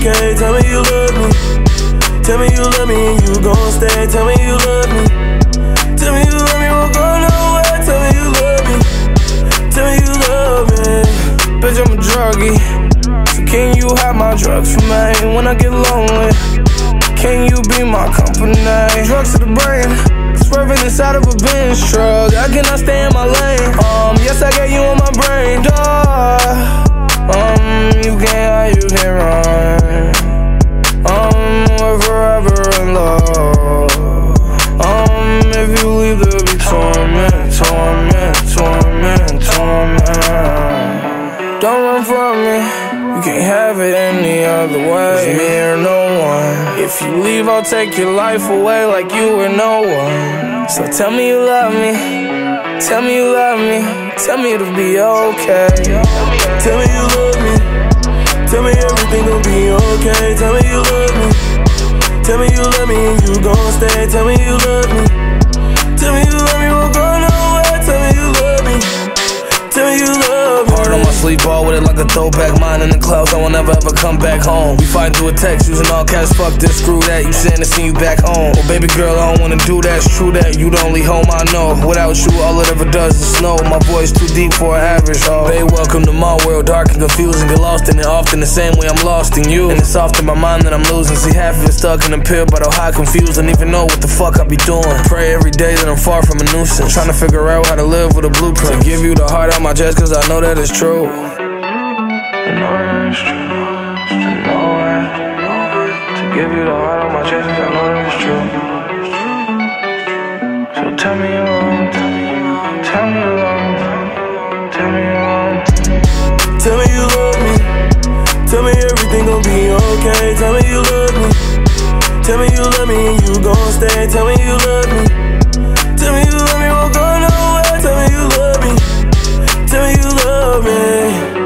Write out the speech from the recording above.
okay. Tell me you love me. Tell me you love me and you gon' stay. Tell me you love me. Tell me you love me, won't go nowhere. Tell me you love me. Tell me you love me. Bitch, I'm a druggie. So can you have my drugs for me when I get lonely? Can you be my company? Drugs to the brain, swerving inside of a Benz truck. I cannot stay in my lane. Yes, I got you on my brain, dog. You can't run. We're forever in love. If you leave, there'll be torment. Don't run from me. You can't have it any other way. It's me or no one. If you leave, I'll take your life away like you were no one. So tell me you love me. Tell me you love me. Tell me it'll be okay. Tell me you love me. Tell me everything gon' be okay. Tell me you love me. Tell me you love me and you gon' stay. Tell me you love me. Tell me you love me, won't go nowhere. Tell me you love me. Tell me you love me. Hard on my sleep, ball with it like a throwback. Mine in the clouds, I won't never ever come back home. We fight through a text, using all cash, fuck this, screw that. You saying to see you back home. Well, baby girl, I don't wanna do that, it's true that. You the only home I know. Without you, all it ever does is snow. My voice too deep for an average hoe. Babe, welcome to my world, dark and confusing. Get lost in it often, the same way I'm lost in you. And it's often my mind that I'm losing. See, half of it stuck in a pill, but I'm high confused. Don't even know what the fuck I be doing. Pray every day that I'm far from a nuisance. Trying to figure out how to live with a blueprint. To give you the heart out my chest, cause I know that it's true. I know that it's true. I know that. To give you the heart on my chest, I know that it's true. So tell me you love me. Tell me you love me. Tell me you love me. Tell me you love me. Tell me everything gon' be okay. Tell me you love me. Tell me you love me and you gon' stay. Tell me you love me. Tell me you love me, won't go nowhere. Tell me you love me. Tell me you love me.